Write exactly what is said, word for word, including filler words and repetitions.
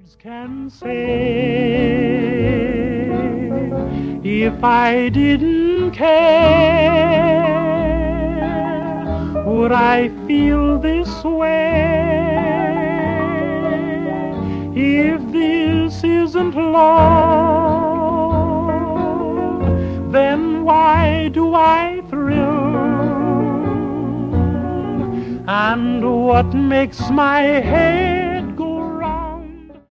Words can say if I didn't care, would I feel this way? If this isn't love, then why do I thrill? And what makes my hair